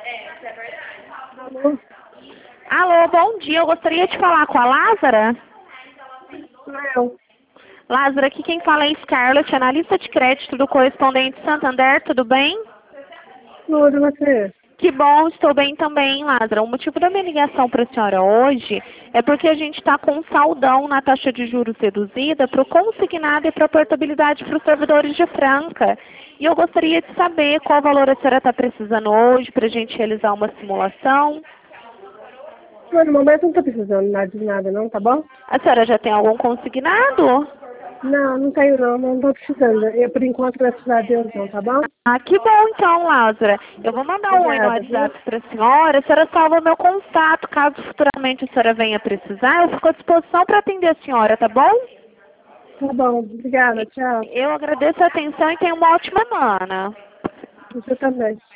Alô? Alô, bom dia. Eu gostaria de falar com a Lázara. Eu. Lázara, aqui quem fala é Scarlett, analista de crédito do Correspondente Santander, tudo bem? Tudo, você? Que bom, estou bem também, Lázara. O motivo da minha ligação para a senhora hoje é porque a gente está com um saldão na taxa de juros reduzida para o consignado e para a portabilidade para os servidores de Franca. E eu gostaria de saber qual valor a senhora está precisando hoje para a gente realizar uma simulação. Mas no momento não tô precisando de nada não, tá bom? A senhora já tem algum consignado? Não, não tenho não tô precisando. Eu, por enquanto, graças a Deus não, tá bom? Ah, que bom então, Lázara. Eu vou mandar um oi no Obrigada, viu? WhatsApp para a senhora. A senhora salva meu contato. Caso futuramente a senhora venha precisar, eu fico à disposição para atender a senhora, tá bom? Tá bom, obrigada, tchau. Eu agradeço a atenção e tenha uma ótima semana. Você também.